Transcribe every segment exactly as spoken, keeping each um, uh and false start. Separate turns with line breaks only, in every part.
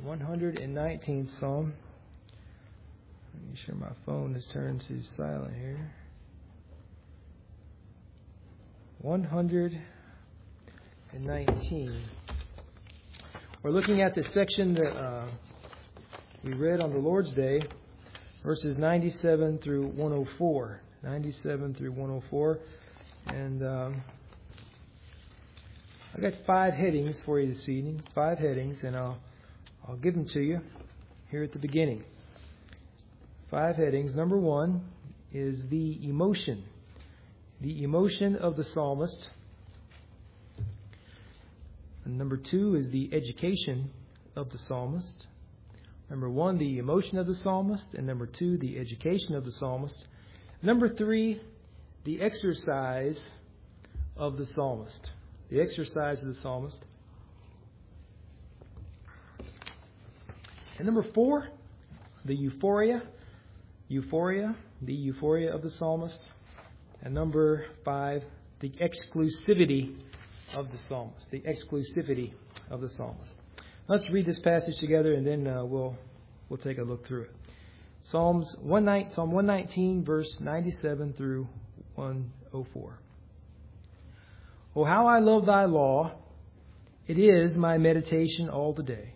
one hundred nineteenth Psalm. Make sure my phone is turned to silent here. one hundred nineteen. We're looking at the section that uh, we read on the Lord's Day, verses ninety-seven through one oh four. ninety-seven through one oh four. And um, I got five headings for you this evening. Five headings, and I'll I'll give them to you here at the beginning. Five headings. Number one is the emotion. The emotion of the psalmist. And number two is the education of the psalmist. Number one, the emotion of the psalmist. And number two, the education of the psalmist. Number three, the exercise of the psalmist. The exercise of the psalmist. And number four, the euphoria. Euphoria, the euphoria of the psalmist. And number five, the exclusivity of the psalmist. The exclusivity of the psalmist. Let's read this passage together, and then uh, we'll we'll take a look through it. Psalms one nineteen, Psalm one nineteen, verse ninety-seven through one oh four. Oh, how I love thy law! It is my meditation all the day.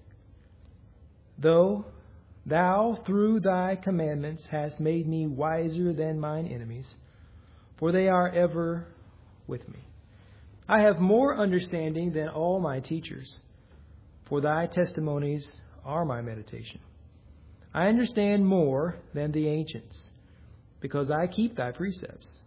Though thou through thy commandments hast made me wiser than mine enemies, for they are ever with me. I have more understanding than all my teachers, for thy testimonies are my meditation. I understand more than the ancients, because I keep thy precepts.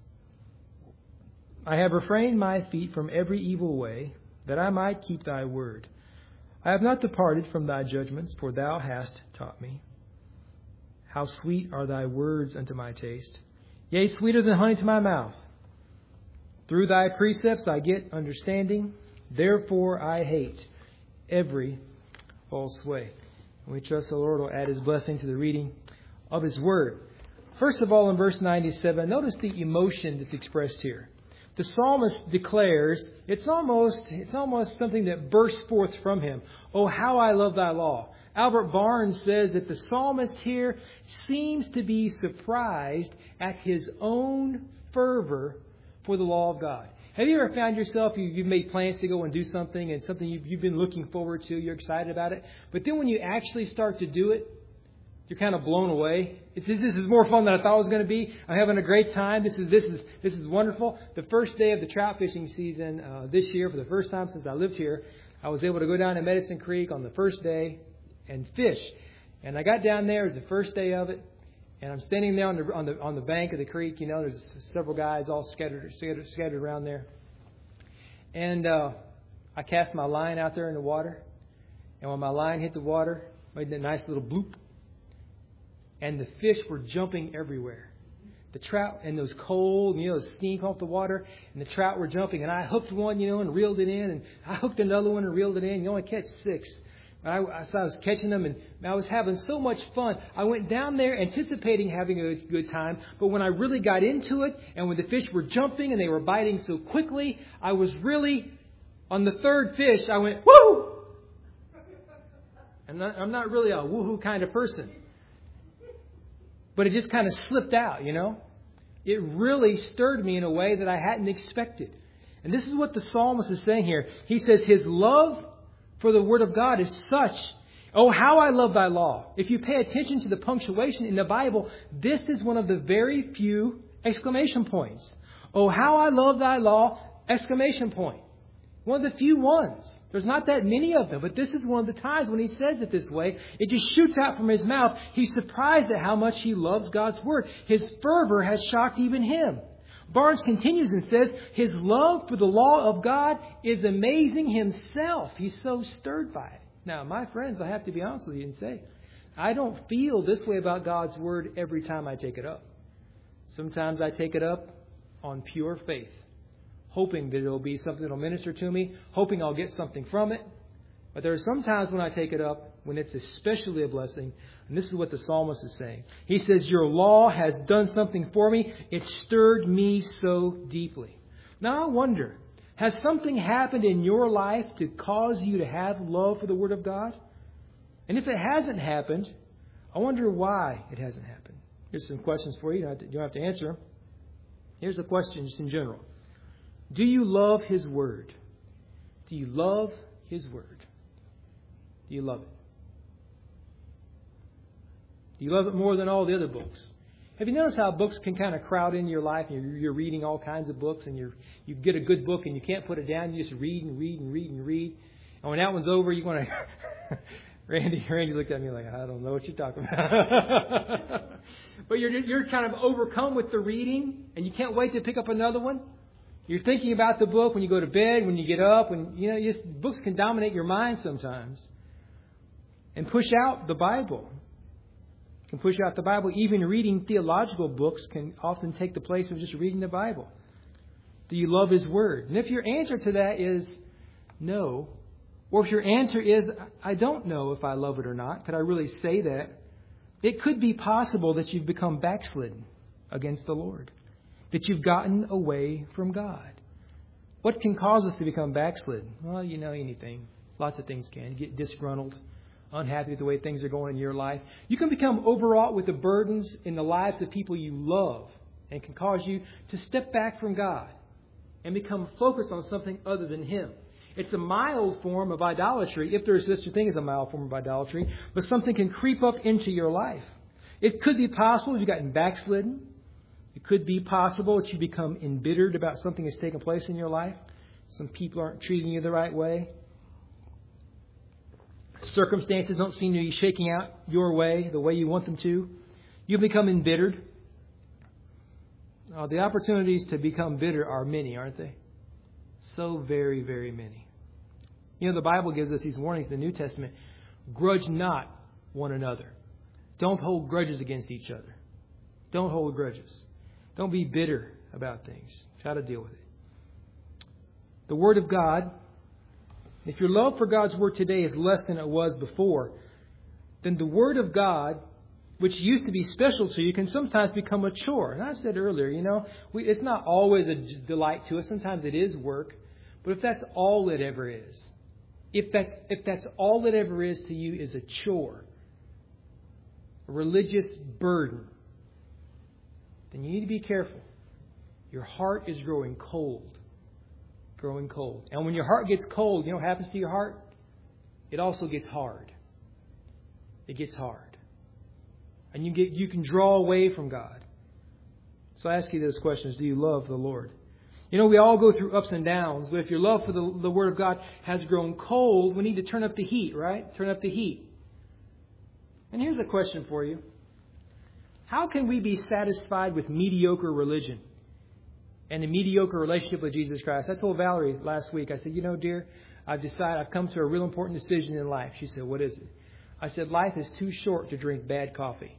I have refrained my feet from every evil way, that I might keep thy word. I have not departed from thy judgments, for thou hast taught me. How sweet are thy words unto my taste, yea, sweeter than honey to my mouth. Through thy precepts I get understanding, therefore I hate every false way. And we trust the Lord will add His blessing to the reading of His word. First of all, in verse ninety-seven, notice the emotion that's expressed here. The psalmist declares, it's almost it's almost something that bursts forth from him. Oh, how I love thy law. Albert Barnes says that the psalmist here seems to be surprised at his own fervor for the law of God. Have you ever found yourself, you, you've made plans to go and do something, and something you've, you've been looking forward to, you're excited about it, but then when you actually start to do it, you're kind of blown away. It's, this is more fun than I thought it was going to be. I'm having a great time. This is this is this is wonderful. The first day of the trout fishing season uh, this year, for the first time since I lived here, I was able to go down to Medicine Creek on the first day and fish. And I got down there. It was the first day of it, and I'm standing there on the on the on the bank of the creek. You know, there's several guys all scattered scattered, scattered around there. And uh, I cast my line out there in the water, and when my line hit the water, made that nice little bloop. And the fish were jumping everywhere. The trout, and those cold, you know, steam off the water, and the trout were jumping. And I hooked one, you know, and reeled it in. And I hooked another one and reeled it in. You only catch six. I, so I was catching them, and I was having so much fun. I went down there anticipating having a good time. But when I really got into it, and when the fish were jumping and they were biting so quickly, I was really, on the third fish, I went, woo! And I'm not really a woohoo kind of person. But it just kind of slipped out, you know. It really stirred me in a way that I hadn't expected. And this is what the psalmist is saying here. He says his love for the Word of God is such. Oh, how I love thy law. If you pay attention to the punctuation in the Bible, this is one of the very few exclamation points. Oh, how I love thy law, exclamation point. One of the few ones. There's not that many of them, but this is one of the times when he says it this way. It just shoots out from his mouth. He's surprised at how much he loves God's Word. His fervor has shocked even him. Barnes continues and says, his love for the law of God is amazing himself. He's so stirred by it. Now, my friends, I have to be honest with you and say, I don't feel this way about God's Word every time I take it up. Sometimes I take it up on pure faith, hoping that it will be something that will minister to me, hoping I'll get something from it. But there are some times when I take it up when it's especially a blessing. And this is what the psalmist is saying. He says, your law has done something for me. It stirred me so deeply. Now I wonder, has something happened in your life to cause you to have love for the Word of God? And if it hasn't happened, I wonder why it hasn't happened. Here's some questions for you. You don't have to, you don't have to answer them. Here's a question just in general. Do you love His Word? Do you love His Word? Do you love it? Do you love it more than all the other books? Have you noticed how books can kind of crowd into your life? And you're, you're reading all kinds of books, and you you get a good book, and you can't put it down. You just read and read and read and read. And when that one's over, you want to... Randy, Randy looked at me like, I don't know what you're talking about. But you're you're kind of overcome with the reading, and you can't wait to pick up another one. You're thinking about the book when you go to bed, when you get up, when you know, just, books can dominate your mind sometimes, and push out the Bible. Can push out the Bible. Even reading theological books can often take the place of just reading the Bible. Do you love His Word? And if your answer to that is no, or if your answer is, I don't know if I love it or not, could I really say that? It could be possible that you've become backslidden against the Lord, that you've gotten away from God. What can cause us to become backslidden? Well, you know, anything. Lots of things can. You get disgruntled, unhappy with the way things are going in your life. You can become overwrought with the burdens in the lives of people you love, and can cause you to step back from God and become focused on something other than Him. It's a mild form of idolatry, if there is such a thing as a mild form of idolatry, but something can creep up into your life. It could be possible you've gotten backslidden. It could be possible that you become embittered about something that's taken place in your life. Some people aren't treating you the right way. Circumstances don't seem to be shaking out your way, the way you want them to. You become embittered. Oh, the opportunities to become bitter are many, aren't they? So very, very many. You know, the Bible gives us these warnings in the New Testament. Grudge not one another. Don't hold grudges against each other. Don't hold grudges. Don't be bitter about things. Try to deal with it. The Word of God, if your love for God's Word today is less than it was before, then the Word of God, which used to be special to you, can sometimes become a chore. And I said earlier, you know, we, it's not always a delight to us. Sometimes it is work. But if that's all it ever is, if that's if that's all it ever is to you is a chore, a religious burden, then you need to be careful. Your heart is growing cold. Growing cold. And when your heart gets cold, you know what happens to your heart? It also gets hard. It gets hard. And you get you can draw away from God. So I ask you those questions. Do you love the Lord? You know, we all go through ups and downs, but if your love for the, the Word of God has grown cold, we need to turn up the heat, right? Turn up the heat. And here's a question for you. How can we be satisfied with mediocre religion and a mediocre relationship with Jesus Christ? I told Valerie last week, I said, you know, dear, I've decided, I've come to a real important decision in life. She said, what is it? I said, life is too short to drink bad coffee.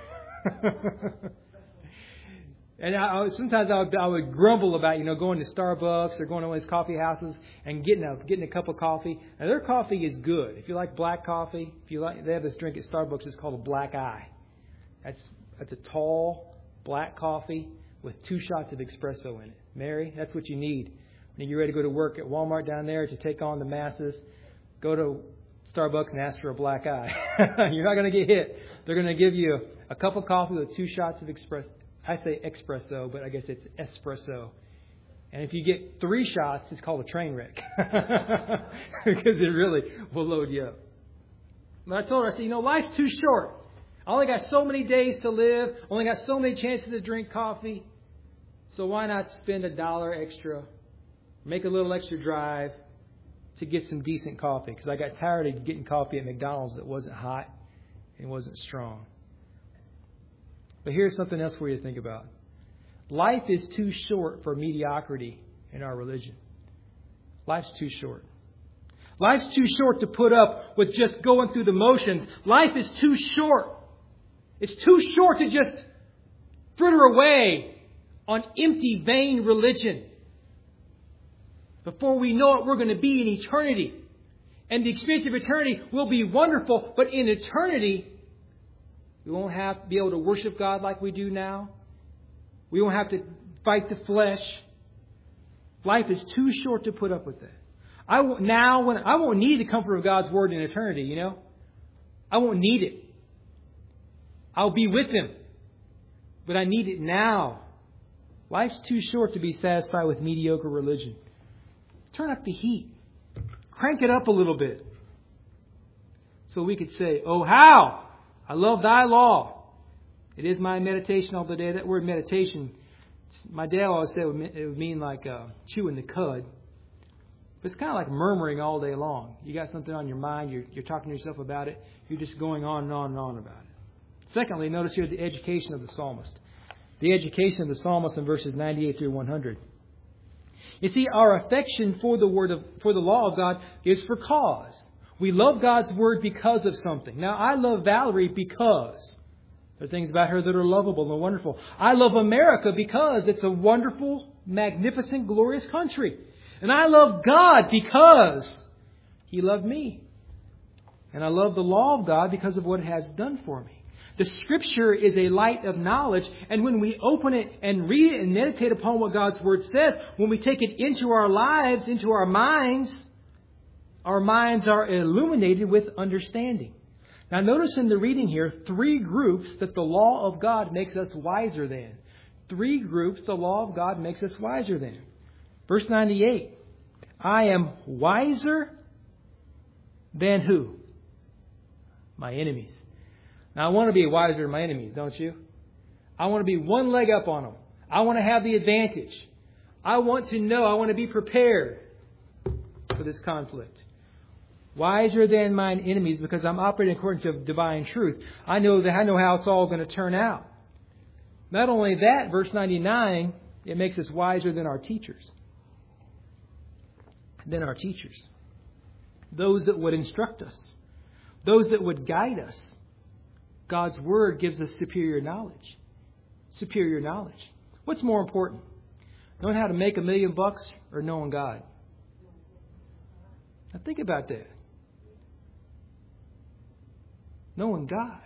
And I, sometimes I would, I would grumble about, you know, going to Starbucks or going to one of these coffee houses and getting a getting a cup of coffee. Now, their coffee is good. If you like black coffee, if you like, they have this drink at Starbucks. It's called a black eye. That's that's a tall black coffee with two shots of espresso in it. Mary, that's what you need when you're ready to go to work at Walmart down there to take on the masses. Go to Starbucks and ask for a black eye. You're not going to get hit. They're going to give you a, a cup of coffee with two shots of espresso. I say espresso, but I guess it's espresso. And if you get three shots, it's called a train wreck. Because it really will load you up. But I told her, I said, you know, life's too short. I only got so many days to live. Only got so many chances to drink coffee. So why not spend a dollar extra, make a little extra drive to get some decent coffee? Because I got tired of getting coffee at McDonald's that wasn't hot and wasn't strong. But here's something else for you to think about. Life is too short for mediocrity in our religion. Life's too short. Life's too short to put up with just going through the motions. Life is too short. It's too short to just fritter away on empty, vain religion. Before we know it, we're going to be in eternity. And the experience of eternity will be wonderful, but in eternity, we won't have to be able to worship God like we do now. We won't have to fight the flesh. Life is too short to put up with that. I won't, now when I won't need the comfort of God's Word in eternity, you know. I won't need it. I'll be with Him. But I need it now. Life's too short to be satisfied with mediocre religion. Turn up the heat. Crank it up a little bit. So we could say, oh, how I love thy law. It is my meditation all the day. That word meditation, my dad always said it would mean like uh, chewing the cud. But it's kind of like murmuring all day long. You got something on your mind. You're, you're talking to yourself about it. You're just going on and on and on about it. Secondly, notice here the education of the psalmist. The education of the psalmist in verses ninety-eight through one hundred. You see, our affection for the word of, for the law of God is for cause. We love God's word because of something. Now, I love Valerie because there are things about her that are lovable and wonderful. I love America because it's a wonderful, magnificent, glorious country. And I love God because He loved me. And I love the law of God because of what it has done for me. The Scripture is a light of knowledge, and when we open it and read it and meditate upon what God's Word says, when we take it into our lives, into our minds, our minds are illuminated with understanding. Now notice in the reading here, three groups that the law of God makes us wiser than. Three groups the law of God makes us wiser than. Verse ninety-eight, I am wiser than who? My enemies. Now, I want to be wiser than my enemies, don't you? I want to be one leg up on them. I want to have the advantage. I want to know, I want to be prepared for this conflict. Wiser than mine enemies because I'm operating according to divine truth. I know that I know how it's all going to turn out. Not only that, verse ninety-nine, it makes us wiser than our teachers. Than our teachers. Those that would instruct us. Those that would guide us. God's Word gives us superior knowledge. Superior knowledge. What's more important? Knowing how to make a million bucks or knowing God? Now think about that. Knowing God.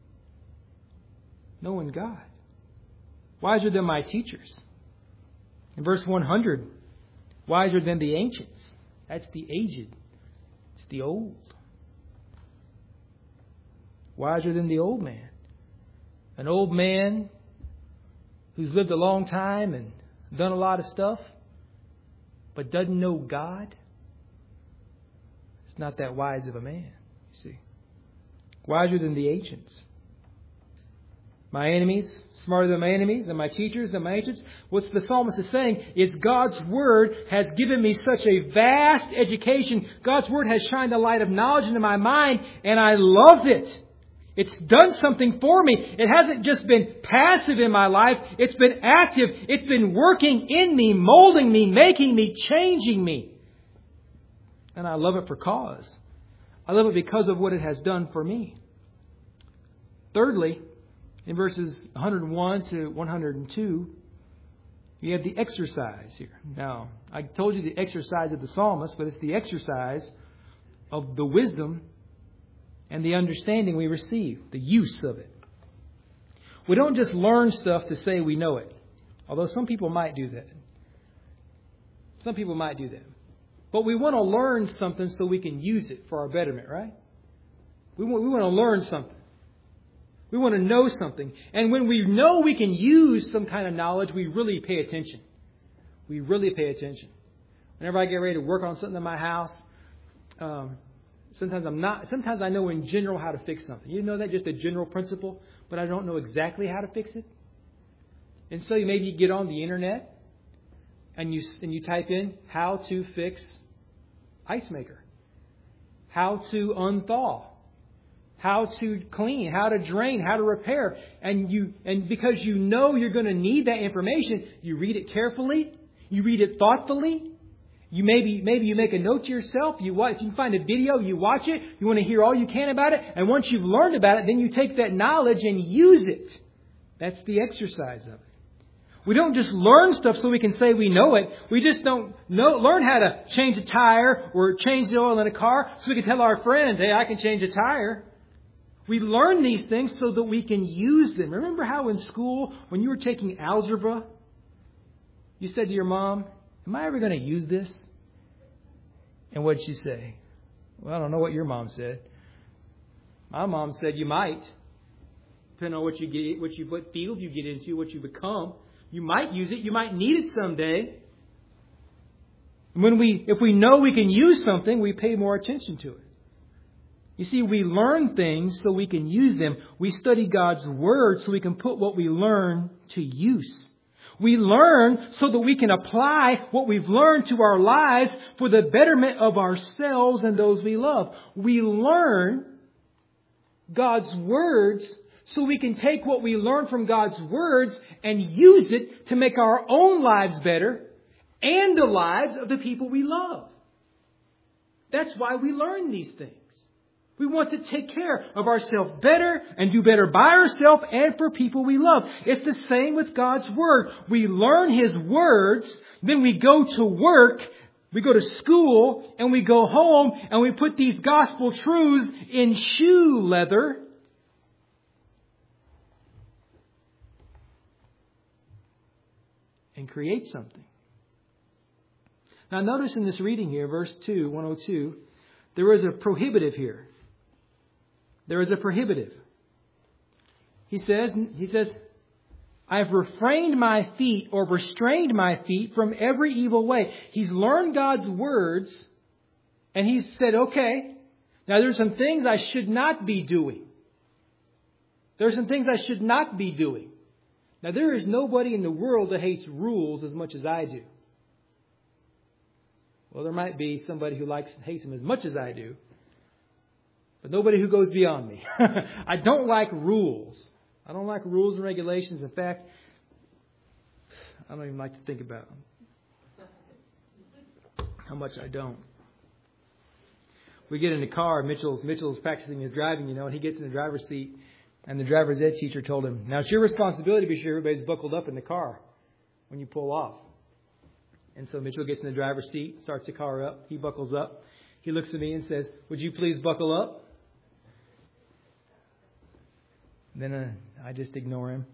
Knowing God. Wiser than my teachers. In verse one hundred, wiser than the ancients. That's the aged. It's the old. Wiser than the old man. An old man who's lived a long time and done a lot of stuff, but doesn't know God. It's not that wise of a man, you see. Wiser than the ancients. My enemies, smarter than my enemies, than my teachers, than my ancients. What the psalmist is saying is God's Word has given me such a vast education. God's Word has shined a light of knowledge into my mind, and I love it. It's done something for me. It hasn't just been passive in my life. It's been active. It's been working in me, molding me, making me, changing me. And I love it for cause. I love it because of what it has done for me. Thirdly, in verses one hundred one to one hundred two, you have the exercise here. Now, I told you the exercise of the psalmist, but it's the exercise of the wisdom and the understanding we receive, the use of it. We don't just learn stuff to say we know it. Although some people might do that. Some people might do that. But we want to learn something so we can use it for our betterment, right? We want, we want to learn something. We want to know something. And when we know we can use some kind of knowledge, we really pay attention. We really pay attention. Whenever I get ready to work on something in my house, um, Sometimes I'm not. Sometimes I know in general how to fix something. You know that, just a general principle, but I don't know exactly how to fix it. And so you maybe you get on the internet and you and you type in how to fix ice maker, how to unthaw, how to clean, how to drain, how to repair, and you and because you know you're going to need that information, you read it carefully, you read it thoughtfully. You maybe maybe you make a note to yourself. You watch. You find a video. You watch it. You want to hear all you can about it. And once you've learned about it, then you take that knowledge and use it. That's the exercise of it. We don't just learn stuff so we can say we know it. We just don't know, learn how to change a tire or change the oil in a car so we can tell our friends, "Hey, I can change a tire." We learn these things so that we can use them. Remember how in school, when you were taking algebra, you said to your mom, "Am I ever going to use this?" And what did she say? Well, I don't know what your mom said. My mom said you might. Depending on what you get, what you, what field you get into, what you become. You might use it. You might need it someday. When we, if we know we can use something, we pay more attention to it. You see, we learn things so we can use them. We study God's Word so we can put what we learn to use. We learn so that we can apply what we've learned to our lives for the betterment of ourselves and those we love. We learn God's words so we can take what we learn from God's words and use it to make our own lives better and the lives of the people we love. That's why we learn these things. We want to take care of ourselves better and do better by ourselves and for people we love. It's the same with God's Word. We learn His words, then we go to work, we go to school, and we go home, and we put these gospel truths in shoe leather. And create something. Now notice in this reading here, verse two, one oh two, there is a prohibitive here. There is a prohibitive. He says, he says, I have refrained my feet or restrained my feet from every evil way. He's learned God's words and he's said, okay, now there's some things I should not be doing. There's some things I should not be doing. Now there is nobody in the world that hates rules as much as I do. Well, there might be somebody who likes hates them as much as I do. But nobody who goes beyond me. I don't like rules. I don't like rules and regulations. In fact, I don't even like to think about them. How much I don't. We get in the car. Mitchell's Mitchell's practicing his driving, you know, and he gets in the driver's seat. And the driver's ed teacher told him, now it's your responsibility to be sure everybody's buckled up in the car when you pull off. And so Mitchell gets in the driver's seat, starts the car up. He buckles up. He looks at me and says, would you please buckle up? Then uh, I just ignore him.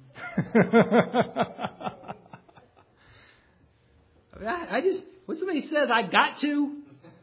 I, I just, when somebody says, I got to.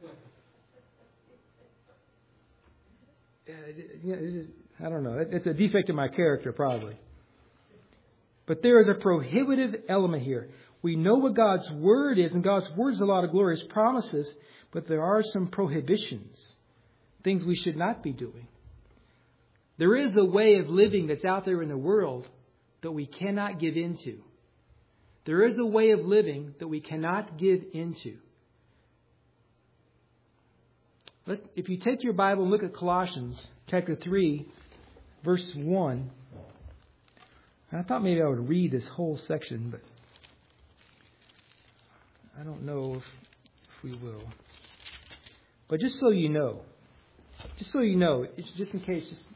I don't know. It's a defect in my character, probably. But there is a prohibitive element here. We know what God's Word is, and God's Word is a lot of glorious promises, but there are some prohibitions, things we should not be doing. There is a way of living that's out there in the world that we cannot give into. There is a way of living that we cannot give into. But if you take your Bible and look at Colossians chapter three, verse one, I thought maybe I would read this whole section, but I don't know if, if we will. But just so you know, just so you know, it's just in case, just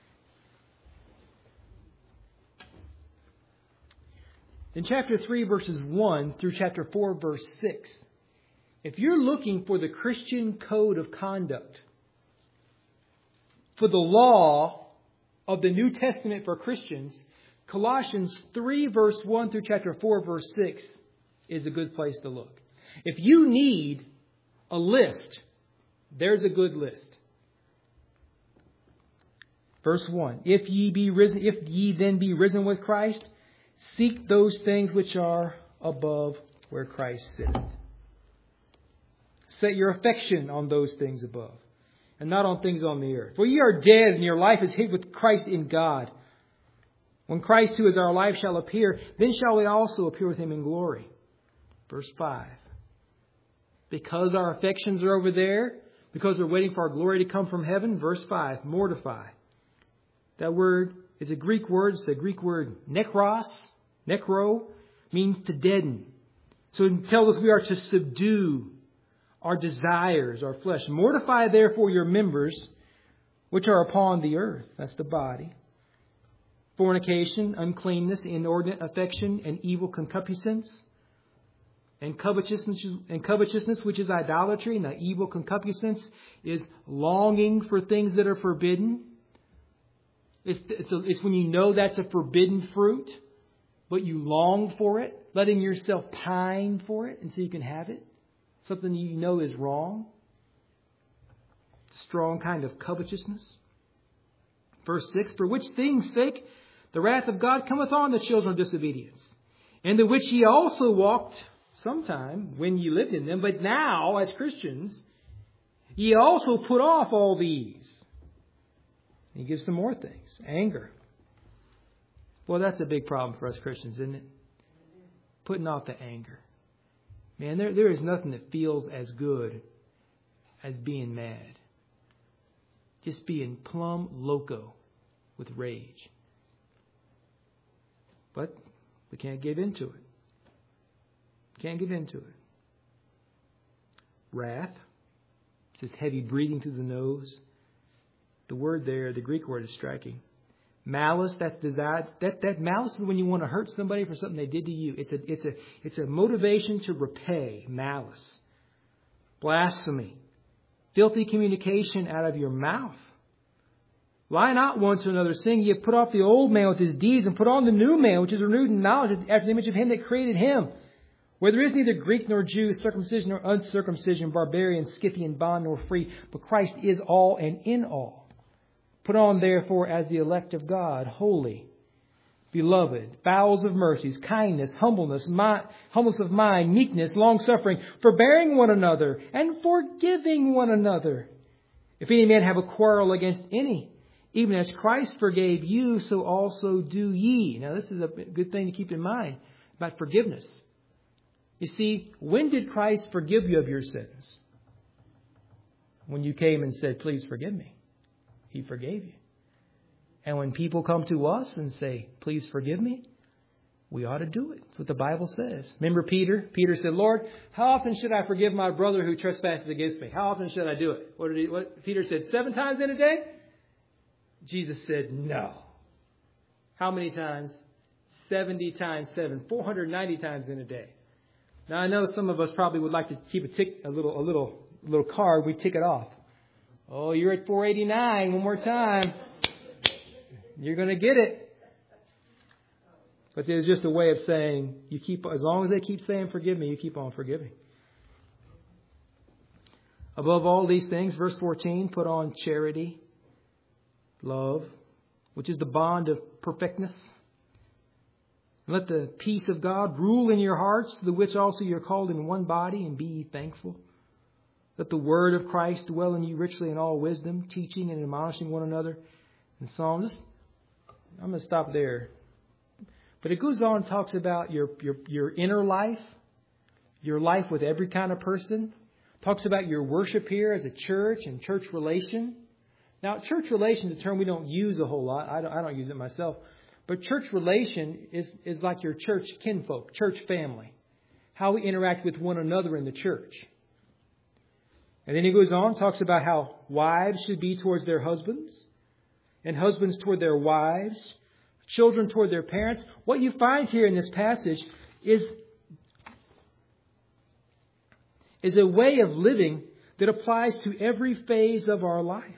in chapter three, verses one through chapter four, verse six, if you're looking for the Christian code of conduct, for the law of the New Testament for Christians, Colossians three, verse one through chapter four, verse six is a good place to look. If you need a list, there's a good list. Verse one, if ye be risen, if ye then be risen with Christ, seek those things which are above where Christ sitteth. Set your affection on those things above, and not on things on the earth. For ye are dead, and your life is hid with Christ in God. When Christ, who is our life, shall appear, then shall we also appear with him in glory. Verse five. Because our affections are over there, because we're waiting for our glory to come from heaven. Verse five. Mortify. That word is a Greek word. It's the Greek word nekros. Necro means to deaden. So it tells us we are to subdue our desires, our flesh. Mortify therefore your members which are upon the earth. That's the body. Fornication, uncleanness, inordinate affection, and evil concupiscence. And covetousness, and covetousness, which is idolatry. And the evil concupiscence is longing for things that are forbidden. It's, it's, a, it's when you know that's a forbidden fruit, but you long for it, letting yourself pine for it until you can have it. Something you know is wrong. Strong kind of covetousness. Verse six, for which things' sake the wrath of God cometh on the children of disobedience, in the which ye also walked sometime when ye lived in them, but now, as Christians, ye also put off all these. He gives some more things. Anger. Well, that's a big problem for us Christians, isn't it? Putting off the anger. Man, there, there is nothing that feels as good as being mad. Just being plumb loco with rage. But we can't give into it. Can't give into it. Wrath. It's this heavy breathing through the nose. The word there, the Greek word, is striking. Malice, that's desire. That, that malice is when you want to hurt somebody for something they did to you. It's a, it's a, it's a motivation to repay. Malice. Blasphemy. Filthy communication out of your mouth. Lie not one to another, saying, ye have put off the old man with his deeds, and put on the new man, which is renewed in knowledge after the image of him that created him. Where there is neither Greek nor Jew, circumcision nor uncircumcision, barbarian, Scythian, bond nor free, but Christ is all and in all. Put on, therefore, as the elect of God, holy, beloved, bowels of mercies, kindness, humbleness, mi- humbleness of mind, meekness, long-suffering, forbearing one another, and forgiving one another. If any man have a quarrel against any, even as Christ forgave you, so also do ye. Now, this is a good thing to keep in mind about forgiveness. You see, when did Christ forgive you of your sins? When you came and said, please forgive me. He forgave you. And when people come to us and say, please forgive me, we ought to do it. That's what the Bible says. Remember Peter? Peter said, Lord, how often should I forgive my brother who trespasses against me? How often should I do it? What did he, what Peter said, seven times in a day? Jesus said, no. How many times? seventy times seven. four hundred ninety times in a day. Now, I know some of us probably would like to keep a tick, a little, a little, a little card. We tick it off. Oh, you're at four eighty-nine. One more time. You're going to get it. But there's just a way of saying, you keep, as long as they keep saying, forgive me, you keep on forgiving. Above all these things, verse fourteen, put on charity, love, which is the bond of perfectness. Let the peace of God rule in your hearts, to the which also you're called in one body, and be ye thankful. Let the word of Christ dwell in you richly in all wisdom, teaching and admonishing one another in psalms. I'm going to stop there. But it goes on and talks about your, your, your inner life, your life with every kind of person. Talks about your worship here as a church and church relation. Now, church relation is a term we don't use a whole lot. I don't, I don't use it myself. But church relation is, is like your church kinfolk, church family. How we interact with one another in the church. And then he goes on, talks about how wives should be towards their husbands, and husbands toward their wives, children toward their parents. What you find here in this passage is, is a way of living that applies to every phase of our life.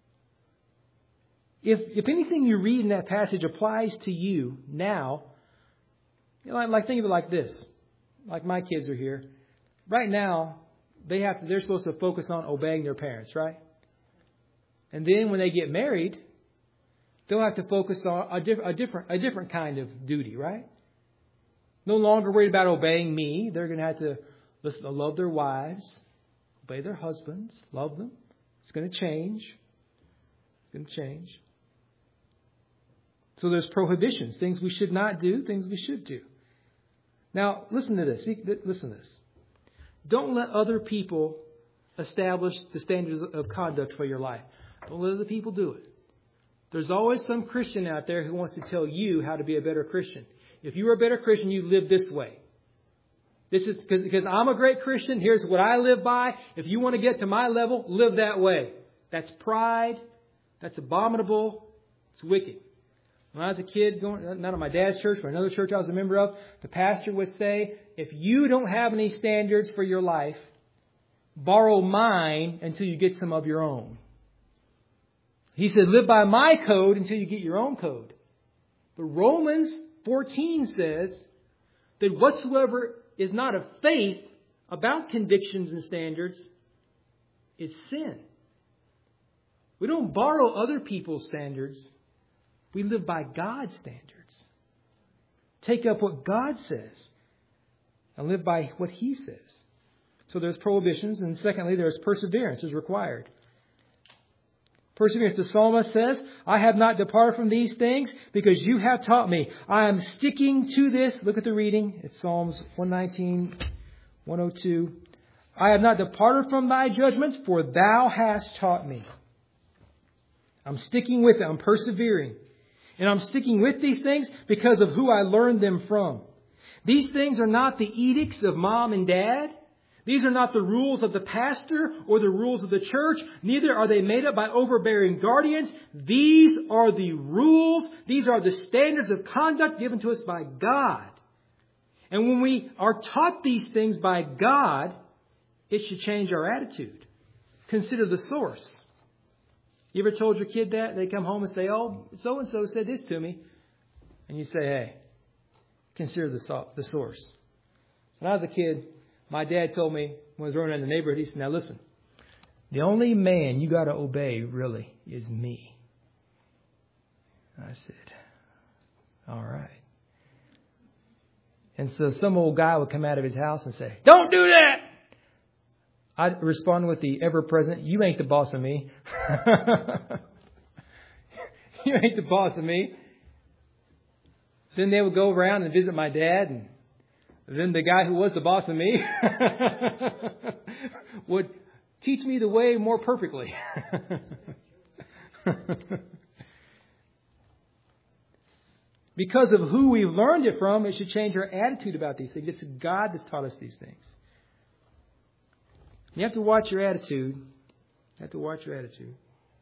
If if anything you read in that passage applies to you now, you know, like, like think of it like this. Like my kids are here. Right now, they have to, they're supposed to focus on obeying their parents, right? And then when they get married, they'll have to focus on a, diff, a different a different kind of duty, right? No longer worried about obeying me. They're going to have to listen, love their wives, obey their husbands, love them. It's going to change. It's going to change. So there's prohibitions, things we should not do, things we should do. Now, listen to this. Listen to this. Don't let other people establish the standards of conduct for your life. Don't let other people do it. There's always some Christian out there who wants to tell you how to be a better Christian. If you are a better Christian, you live this way. This is because, because I'm a great Christian. Here's what I live by. If you want to get to my level, live that way. That's pride. That's abominable. It's wicked. When I was a kid, going not at my dad's church, but another church I was a member of, the pastor would say, if you don't have any standards for your life, borrow mine until you get some of your own. He said, live by my code until you get your own code. But Romans fourteen says that whatsoever is not of faith about convictions and standards is sin. We don't borrow other people's standards. We live by God's standards. Take up what God says and live by what He says. So there's prohibitions, and secondly, there's perseverance is required. Perseverance. The psalmist says, I have not departed from these things because you have taught me. I am sticking to this. Look at the reading. It's Psalms one nineteen, one oh two. I have not departed from thy judgments, for thou hast taught me. I'm sticking with it. I'm persevering. And I'm sticking with these things because of who I learned them from. These things are not the edicts of mom and dad. These are not the rules of the pastor or the rules of the church. Neither are they made up by overbearing guardians. These are the rules. These are the standards of conduct given to us by God. And when we are taught these things by God, it should change our attitude. Consider the source. You ever told your kid that? They come home and say, oh, so-and-so said this to me. And you say, hey, consider the, so- the source. When I was a kid, my dad told me when I was running in the neighborhood, he said, now listen, the only man you got to obey really is me. I said, all right. And so some old guy would come out of his house and say, don't do that. I'd respond with the ever-present, you ain't the boss of me. You ain't the boss of me. Then they would go around and visit my dad, and then the guy who was the boss of me would teach me the way more perfectly. Because of who we've learned it from, it should change our attitude about these things. It's God that's taught us these things. You have to watch your attitude. You have to watch your attitude.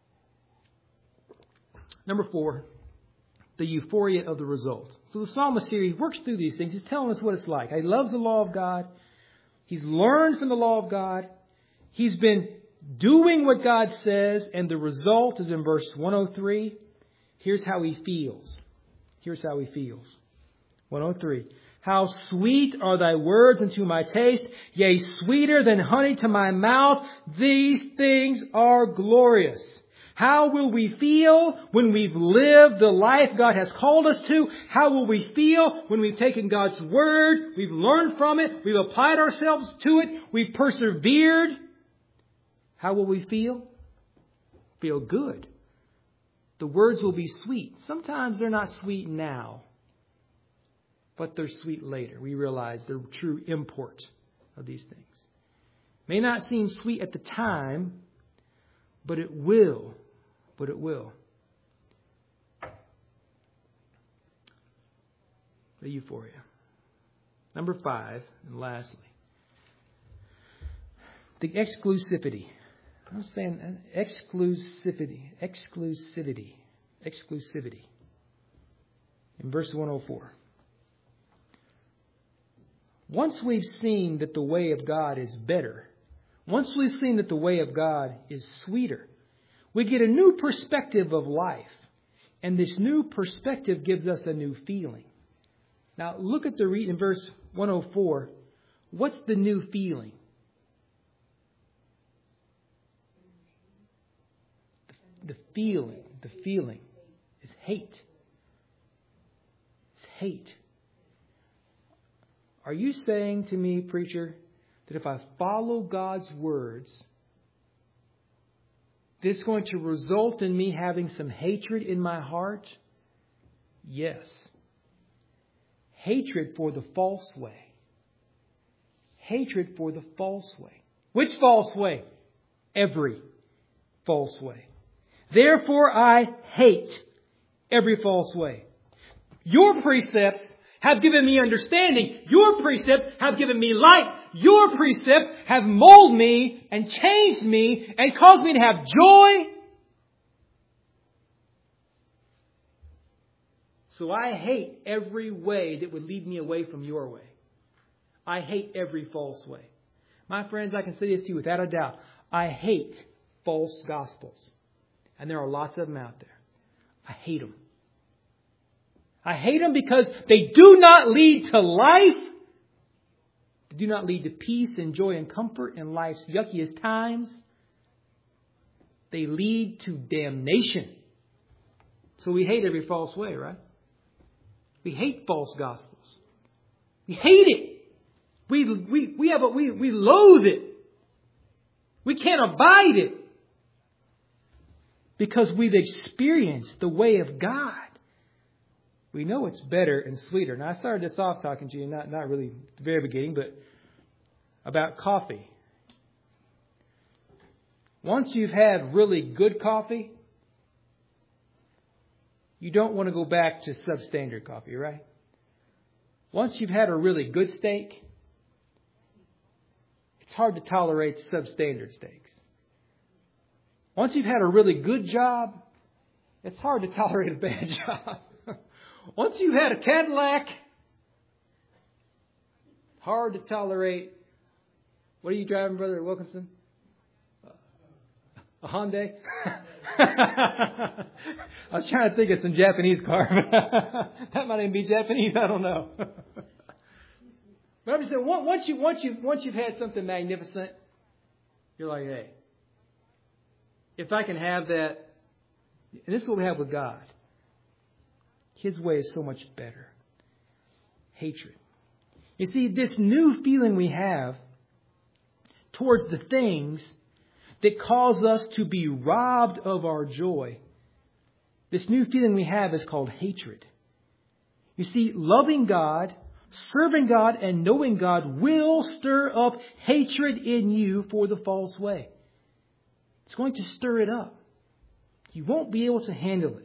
Number four, the euphoria of the result. So the psalmist here, he works through these things. He's telling us what it's like. He loves the law of God. He's learned from the law of God. He's been doing what God says, and the result is in verse one oh three. Here's how he feels. Here's how he feels. one oh three. How sweet are thy words unto my taste, yea, sweeter than honey to my mouth. These things are glorious. How will we feel when we've lived the life God has called us to? How will we feel when we've taken God's word, we've learned from it, we've applied ourselves to it, we've persevered? How will we feel? Feel good. The words will be sweet. Sometimes they're not sweet now, but they're sweet later. We realize the true import of these things. May not seem sweet at the time, but it will. But it will. The euphoria. Number five, and lastly, the exclusivity. I'm saying exclusivity. Exclusivity. Exclusivity. In verse one oh four. Once we've seen that the way of God is better, once we've seen that the way of God is sweeter, we get a new perspective of life. And this new perspective gives us a new feeling. Now, look at the read in verse one oh four. What's the new feeling? The feeling, the feeling is hate. It's hate. Are you saying to me, preacher, that if I follow God's words, this is going to result in me having some hatred in my heart? Yes. Hatred for the false way. Hatred for the false way. Which false way? Every false way. Therefore, I hate every false way. Your precepts have given me understanding. Your precepts have given me light. Your precepts have molded me and changed me and caused me to have joy. So I hate every way that would lead me away from your way. I hate every false way. My friends, I can say this to you without a doubt. I hate false gospels. And there are lots of them out there. I hate them. I hate them because they do not lead to life. They do not lead to peace and joy and comfort in life's yuckiest times. they lead to damnation. So we hate every false way, right? We hate false gospels. We hate it. We we we have a, we we loathe it. We can't abide it because we've experienced the way of God. We know it's better and sweeter. Now I started this off talking to you, not not really at the very beginning, but about coffee. Once you've had really good coffee, you don't want to go back to substandard coffee, right? Once you've had a really good steak, it's hard to tolerate substandard steaks. Once you've had a really good job, it's hard to tolerate a bad job. Once you've had a Cadillac, hard to tolerate. What are you driving, Brother Wilkinson? A Hyundai? I was trying to think of some Japanese car. That might even be Japanese. I don't know. But I'm just saying, once you once you once you've had something magnificent, you're like, hey, if I can have that, and this is what we have with God. His way is so much better. Hatred. You see, this new feeling we have towards the things that cause us to be robbed of our joy. This new feeling we have is called hatred. You see, loving God, serving God, and knowing God will stir up hatred in you for the false way. It's going to stir it up. You won't be able to handle it.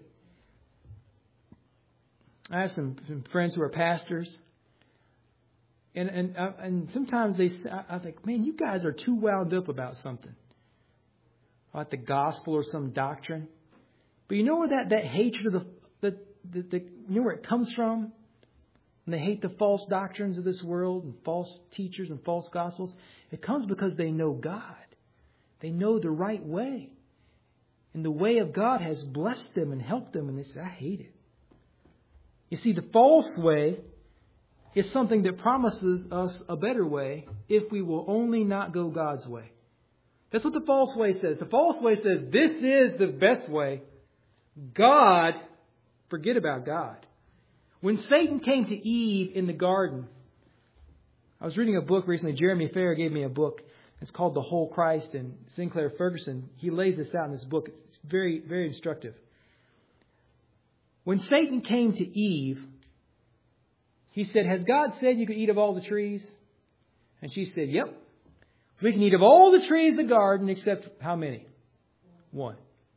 I have some, some friends who are pastors. And and and sometimes they, I think, man, you guys are too wound up about something. About the gospel or some doctrine. But you know where that, that hatred of the, the, the, the, you know where it comes from? When they hate the false doctrines of this world and false teachers and false gospels. It comes because they know God. They know the right way. And the way of God has blessed them and helped them. And they say, I hate it. You see, the false way is something that promises us a better way if we will only not go God's way. That's what the false way says. The false way says, this is the best way. God, forget about God. When Satan came to Eve in the garden, I was reading a book recently. Jeremy Fair gave me a book. It's called The Whole Christ, and Sinclair Ferguson, he lays this out in this book. It's very, very instructive. When Satan came to Eve, he said, has God said you could eat of all the trees? And she said, yep. We can eat of all the trees of the garden except how many? One.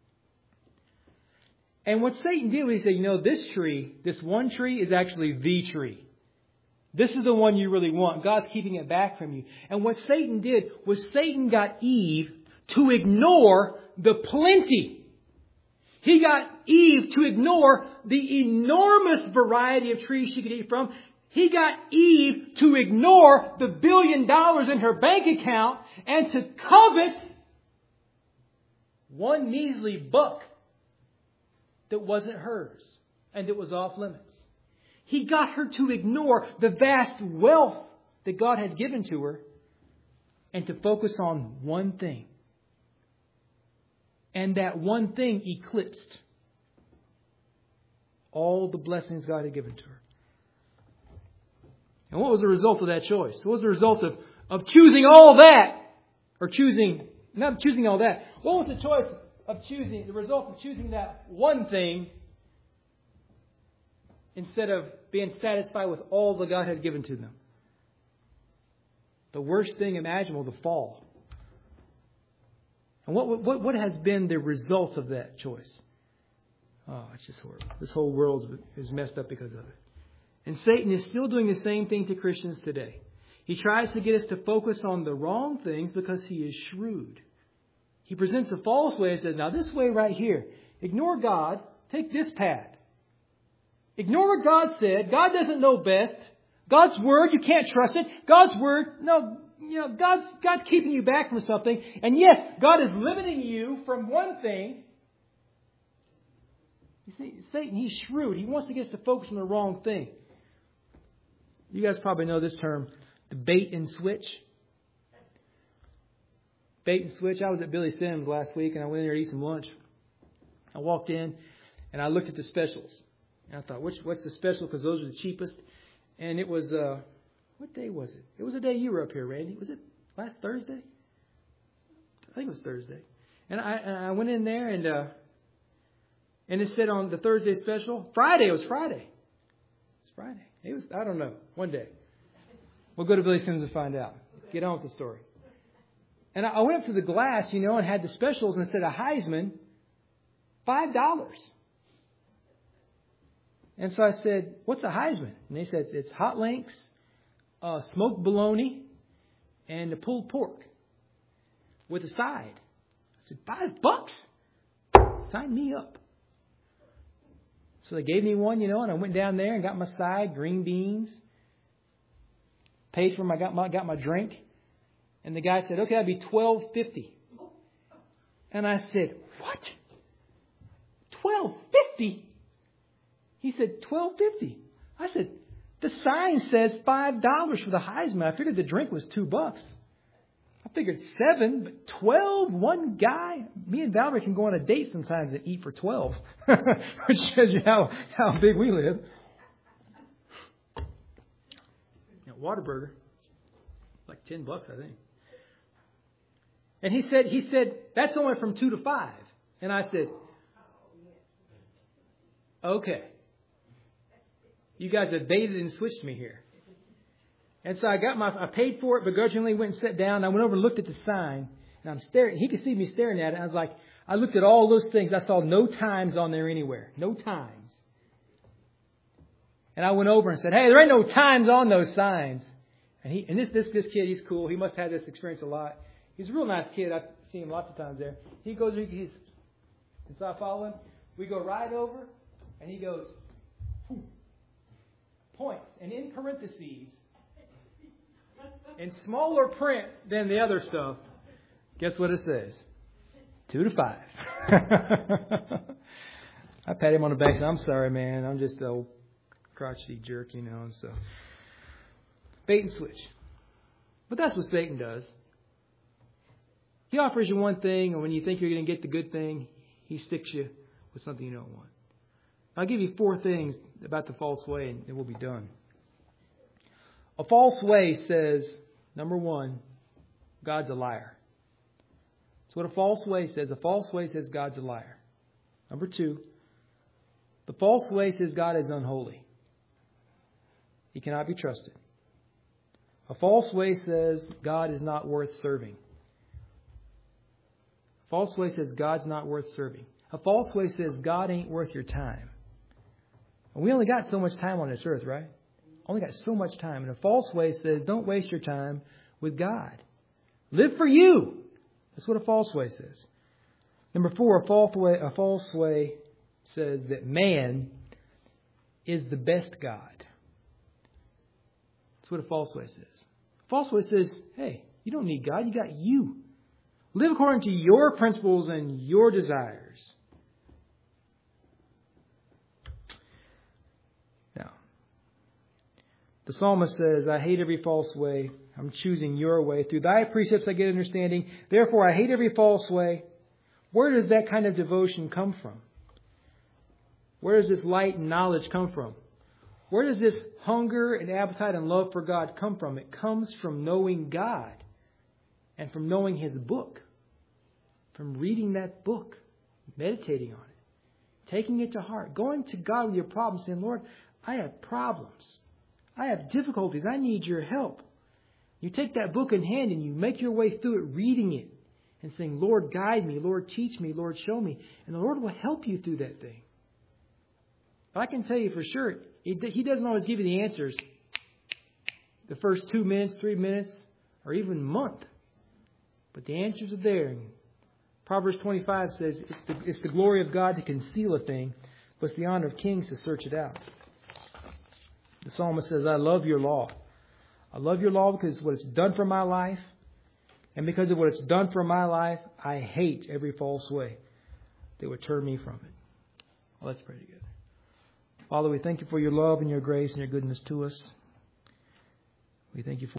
And what Satan did was he said, you know, this tree, this one tree is actually the tree. This is the one you really want. God's keeping it back from you. And what Satan did was Satan got Eve to ignore the plenty. He got Eve to ignore the enormous variety of trees she could eat from. He got Eve to ignore the billion dollars in her bank account and to covet one measly buck that wasn't hers and that was off limits. He got her to ignore the vast wealth that God had given to her and to focus on one thing. And that one thing eclipsed all the blessings God had given to her. And what was the result of that choice? What was the result of, of choosing all that? Or choosing, not choosing all that. What was the choice of choosing, the result of choosing that one thing instead of being satisfied with all that God had given to them? The worst thing imaginable, the fall. And what, what, what has been the result of that choice? Oh, it's just horrible. This whole world is messed up because of it. And Satan is still doing the same thing to Christians today. He tries to get us to focus on the wrong things because he is shrewd. He presents a false way and says, now this way right here, ignore God, take this path. Ignore what God said. God doesn't know best. God's word, you can't trust it. God's word, no, you know, God's, God's keeping you back from something. And yes, God is limiting you from one thing. You see, Satan, he's shrewd. He wants to get us to focus on the wrong thing. You guys probably know this term, the bait and switch. bait and switch. I was at Billy Sims last week, and I went in there to eat some lunch. I walked in, and I looked at the specials. And I thought, which what's the special? Because those are the cheapest. And it was, uh, what day was it? It was the day you were up here, Randy. Was it last Thursday? I think it was Thursday. And I, and I went in there, and uh, and it said on the Thursday special, Friday. It was Friday. It's Friday. It was, I don't know. One day. We'll go to Billy Sims and find out. Get on with the story. And I went up to the glass, you know, and had the specials, and it said a Heisman, five dollars. And so I said, what's a Heisman? And they said, it's hot links, uh, smoked bologna, and a pulled pork with a side. I said, five bucks? Sign me up. So they gave me one, you know, and I went down there and got my side, green beans, paid for my, got my, got my drink. And the guy said, okay, that'd be twelve fifty. And I said, what? twelve fifty? He said, twelve fifty. I said, the sign says five dollars for the Heisman. I figured the drink was two bucks. I figured seven, but twelve, one guy. Me and Valerie can go on a date sometimes and eat for twelve, which shows you how, how big we live. Now, Whataburger, like ten bucks, I think. And he said, he said, that's only from two to five. And I said, okay. You guys have baited and switched me here. And so I got my, I paid for it, begrudgingly went and sat down. I went over and looked at the sign, and I'm staring. He could see me staring at it. I was like, I looked at all those things. I saw no times on there anywhere. No times. And I went over and said, hey, there ain't no times on those signs. And he, and this, this, this kid, he's cool. He must have had this experience a lot. He's a real nice kid. I've seen him lots of times there. He goes, he's, and so I follow him. We go right over, and he goes, hmm, points, and in parentheses, in smaller print than the other stuff, guess what it says? Two to five. I pat him on the back and said, I'm sorry, man. I'm just a old crotchety jerk, you know. And so, bait and switch. But that's what Satan does. He offers you one thing, and when you think you're going to get the good thing, he sticks you with something you don't want. I'll give you four things about the false way, and it will be done. A false way says, number one, God's a liar. That's what a false way says. A false way says God's a liar. Number two, the false way says God is unholy. He cannot be trusted. A false way says God is not worth serving. A false way says God's not worth serving. A false way says God ain't worth your time. And we only got so much time on this earth, right? Only got so much time. And a false way says don't waste your time with God. Live for you. That's what a false way says. Number four, a false way, a false way says that man is the best God. That's what a false way says. A false way says, hey, you don't need God. You got you. Live according to your principles and your desires. Now, the psalmist says, I hate every false way. I'm choosing your way. Through thy precepts I get understanding. Therefore, I hate every false way. Where does that kind of devotion come from? Where does this light and knowledge come from? Where does this hunger and appetite and love for God come from? It comes from knowing God and from knowing His book, from reading that book, meditating on it, taking it to heart, going to God with your problems, saying, Lord, I have problems. I have difficulties. I need your help. You take that book in hand and you make your way through it, reading it and saying, Lord, guide me. Lord, teach me. Lord, show me. And the Lord will help you through that thing. But I can tell you for sure, He doesn't always give you the answers the first two minutes, three minutes, or even month. But the answers are there. And Proverbs twenty-five says it's the, it's the glory of God to conceal a thing, but it's the honor of kings to search it out. The psalmist says, I love your law. I love your law because of what it's done for my life. And because of what it's done for my life, I hate every false way that would turn me from it. Well, let's pray together. Father, we thank you for your love and your grace and your goodness to us. We thank you for